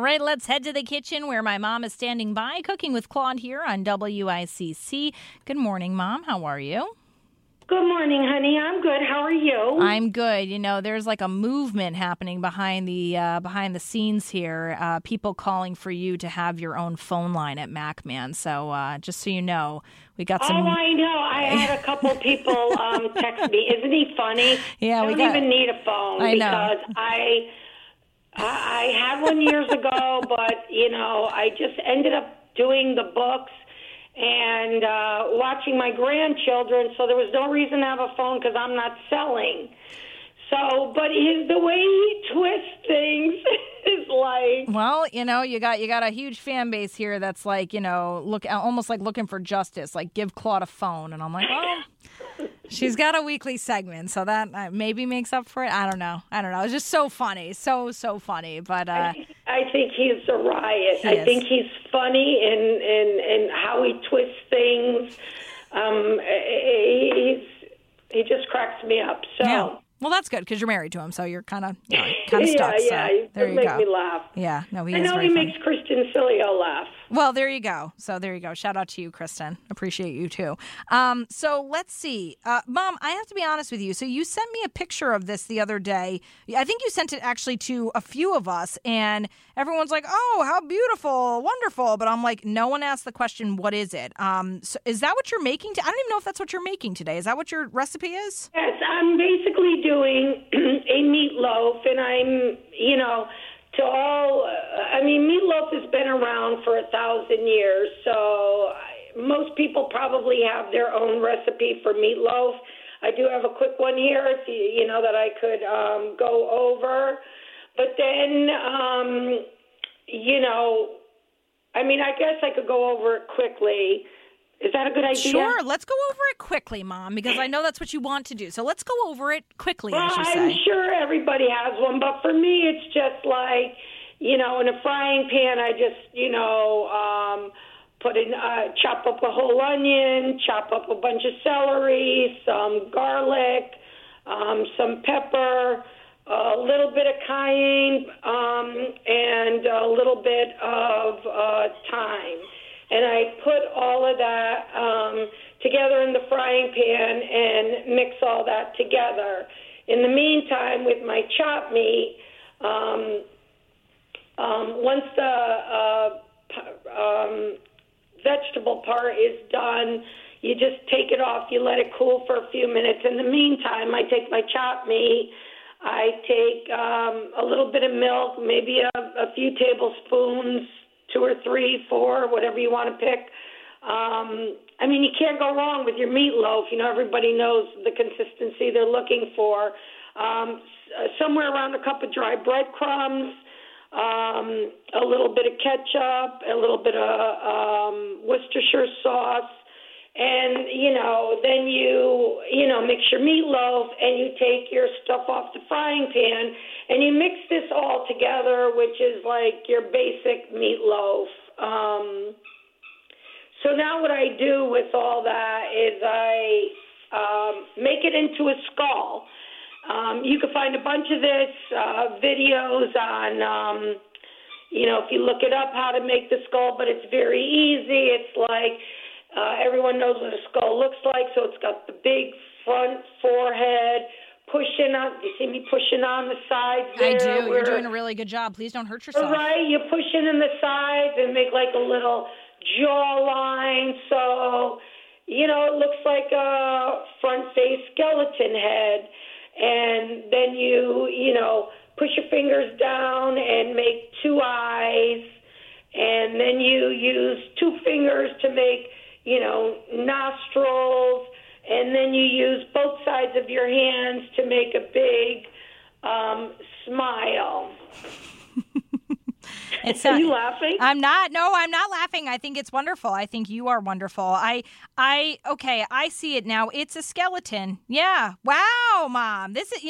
right, let's head to the kitchen where my mom is standing by, cooking with Claude here on WICC. Good morning, Mom. How are you? Good morning, honey. I'm good. How are you? I'm good. You know, there's like a movement happening behind the scenes here. People calling for you to have your own phone line at MacMan. So just so you know, we got some. Oh, I know. I had a couple people text me. Isn't he funny? Yeah, I don't even need a phone know. Because I had one years ago, but I just ended up doing the books and watching my grandchildren, so there was no reason to have a phone because I'm not selling. So, but the way he twists things is like... Well, you got a huge fan base here that's like, almost like looking for justice, like give Claude a phone. And I'm like, well, she's got a weekly segment, so that maybe makes up for it. I don't know. It's just so funny. So funny. But I think he's a riot. I think he's funny in how he twists things. He just cracks me up. So. Yeah. Well, that's good because you're married to him, so you're kind of stuck. Yeah, so there you make go. Me laugh. Yeah, no, I know he makes Kristen Cilio laugh. Well, there you go. So there you go. Shout out to you, Kristen. Appreciate you too. So let's see, Mom. I have to be honest with you. So you sent me a picture of this the other day. I think you sent it actually to a few of us, and everyone's like, "Oh, how beautiful, wonderful!" But I'm like, no one asked the question, "What is it?" So is that what you're making? I don't even know if that's what you're making today. Is that what your recipe is? Yes, I'm basically doing a meatloaf, and I'm, meatloaf has been around for 1,000 years, so most people probably have their own recipe for meatloaf. I do have a quick one here, if that I could go over. But then, I guess I could go over it quickly. Is that a good idea? Sure. Let's go over it quickly, Mom, because I know that's what you want to do. So let's go over it quickly, well, as you say. I'm sure everybody has one, but for me, it's just like, in a frying pan, I just, chop up a whole onion, chop up a bunch of celery, some garlic, some pepper, a little bit of cayenne, and a little bit of thyme. And I put all of that together in the frying pan and mix all that together. In the meantime, with my chopped meat, once the vegetable part is done, you just take it off. You let it cool for a few minutes. In the meantime, I take my chopped meat. I take a little bit of milk, maybe a few tablespoons, 2 or 3, 4, whatever you want to pick. You can't go wrong with your meatloaf. Everybody knows the consistency they're looking for. Somewhere around a cup of dry breadcrumbs, a little bit of ketchup, a little bit of Worcestershire sauce, and, then you mix your meatloaf and you take your stuff off the frying pan and you mix this all together, which is like your basic meatloaf. So now what I do with all that is I make it into a skull. You can find a bunch of this videos on, if you look it up, how to make the skull, but it's very easy. It's like everyone knows what a skull looks like, so it's got the big front forehead, pushing on. You see me pushing on the sides there? I do. You're doing a really good job. Please don't hurt yourself. Right. You're pushing in the sides and make like a little jawline. So, it looks like a front-face skeleton head. And then you push your fingers down and make 2 eyes. And then you use 2 fingers to make, nostrils. And then you use both sides of your hands to make a big smile. Are you laughing? I'm not. No, I'm not laughing. I think it's wonderful. I think you are wonderful. Okay, I see it now. It's a skeleton. Yeah. Wow, Mom. This is,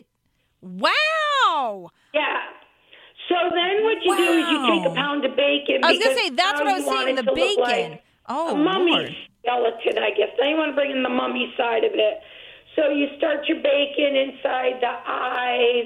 wow. Yeah. So then what you do is you take a pound of bacon. I was going to say, that's what I was saying, the bacon. A mummy skeleton, I guess. Now you want to bring in the mummy side of it. So you start your bacon inside the eyes,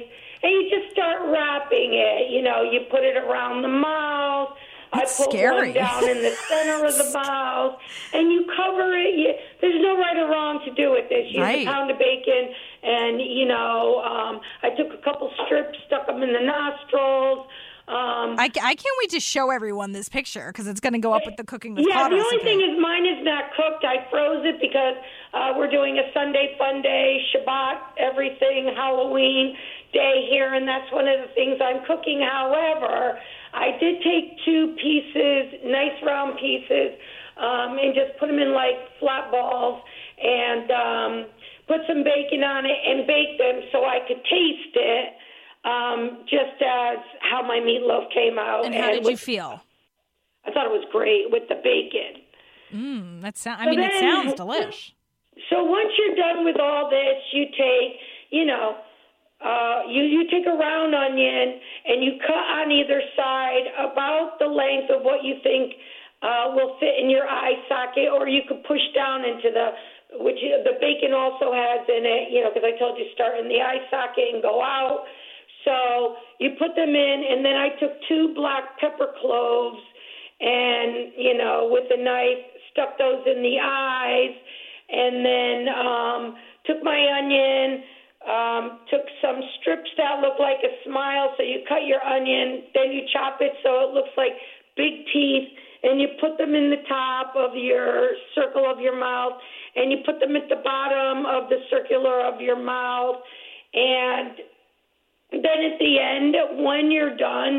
and you just start wrapping it. You know, you put it around the mouth. That's I put scary. one down in the center of the mouth, and you cover it. There's no right or wrong to do it. There's Right. a pound of bacon, and, you know, I took a couple strips, stuck them in the nostrils. I can't wait to show everyone this picture because it's going to go up with the Cooking with Yeah, Claude the only recipe. thing is mine is not cooked. I froze it because we're doing a Sunday fun day, Shabbat, everything, Halloween day here, and that's one of the things I'm cooking. However, I did take 2 pieces, nice round pieces, and just put them in like flat balls and put some bacon on it and bake them so I could taste it. Just as how my meatloaf came out. And how did you feel? I thought it was great with the bacon. It sounds delish. So once you're done with all this, you take, you know, you take a round onion and you cut on either side about the length of what you think will fit in your eye socket, or you could push down into the bacon also has in it, you know, because I told you start in the eye socket and go out. So you put them in, and then I took 2 black pepper cloves and, you know, with a knife, stuck those in the eyes, and then took my onion, took some strips that look like a smile, so you cut your onion, then you chop it so it looks like big teeth, and you put them in the top of your circle of your mouth, and you put them at the bottom of the circular of your mouth, and then at the end, when you're done,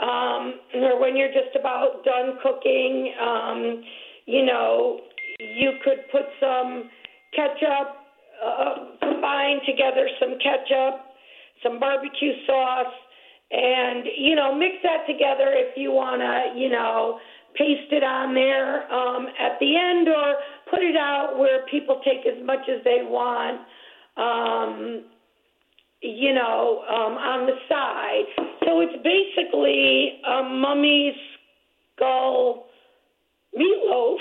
or when you're just about done cooking, you know, you could put some ketchup, combine together some ketchup, some barbecue sauce, and, you know, mix that together if you want to, you know, paste it on there at the end, or put it out where people take as much as they want. You know, on the side. So it's basically a mummy's skull meatloaf.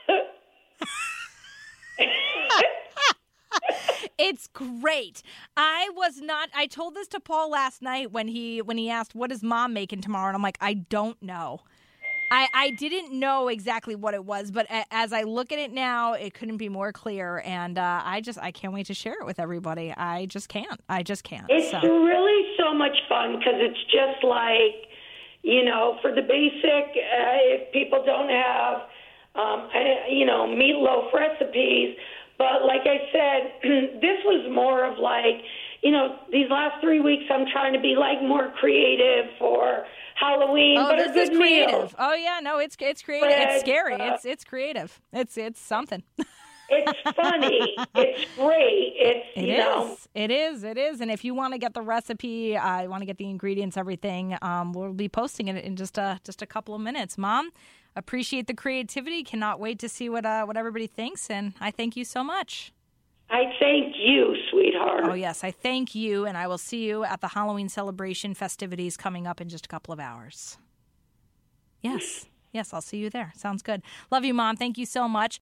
It's great. I told this to Paul last night when he asked, what is Mom making tomorrow? And I'm like, I don't know. I didn't know exactly what it was, but as I look at it now, it couldn't be more clear, and I can't wait to share it with everybody. I just can't. It's really so much fun because it's just like, you know, for the basic, if people don't have, you know, meatloaf recipes, but like I said, this was more of like, you know, these last 3 weeks I'm trying to be like more creative for Halloween, but a good creative. meal. Oh yeah, no, it's creative. Bread, it's scary. It's creative. It's something. It's funny. It's great. It is. And if you want to get the recipe, I want to get the ingredients, everything. We'll be posting it in just a couple of minutes. Mom, appreciate the creativity. Cannot wait to see what everybody thinks, and I thank you so much. I thank you, sweetheart. Oh, yes, I thank you, and I will see you at the Halloween celebration festivities coming up in just a couple of hours. Yes, I'll see you there. Sounds good. Love you, Mom. Thank you so much.